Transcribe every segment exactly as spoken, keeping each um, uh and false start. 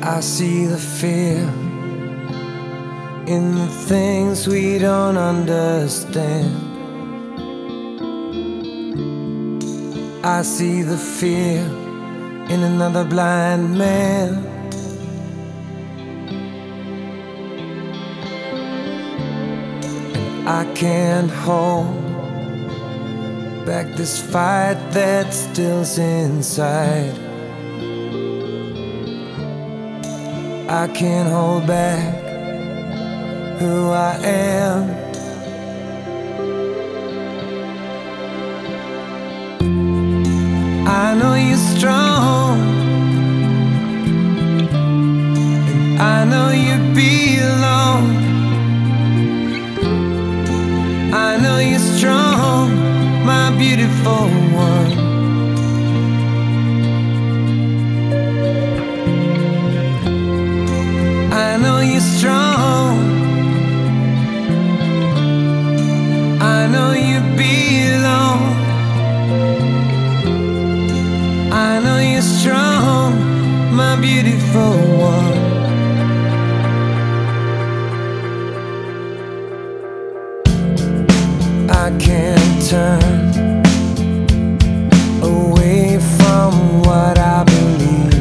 I see the fear in the things we don't understand. I see the fear in another blind man. And I can't hold back this fight that still's inside. I can't hold back who I am. I know you're strong, and I know you belong. I know you're strong, my beautiful one. I know you're strong, I know you belong. I know you're strong, my beautiful one. I can't turn away from what I believe,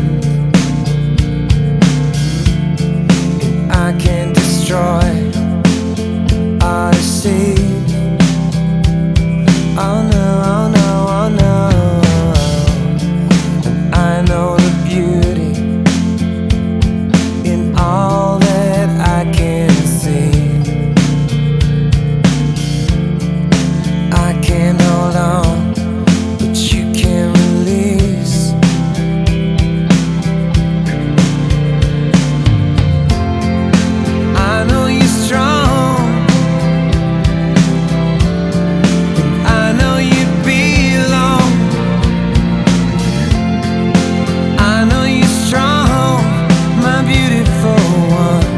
and I can't destroy or deceive. Oh no, oh no, oh no. And I know the beauty in all that I can see. I can't hold on, but you can release. I know you're strong, and I know you belong. I know you're strong, my beautiful one.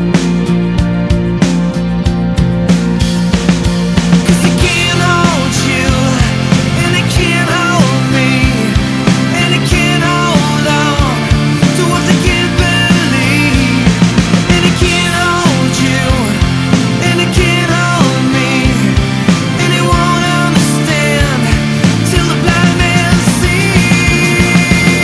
'Cause he can't hold you, and he can't hold me, and he can't hold on to what they can't believe. And he can't hold you, and he can't hold me, and he won't understand till the blind man sees.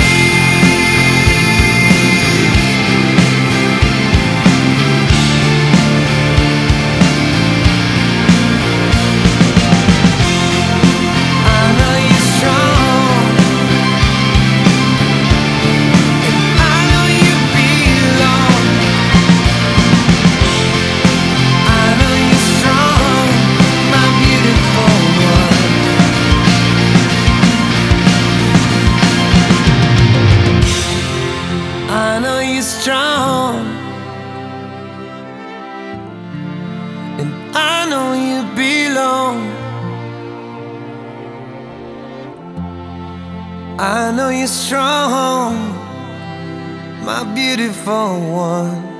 I know you're strong, and I know you belong. I know you're strong, my beautiful one. I know you're strong, and I know you belong. I know you're strong, my beautiful one.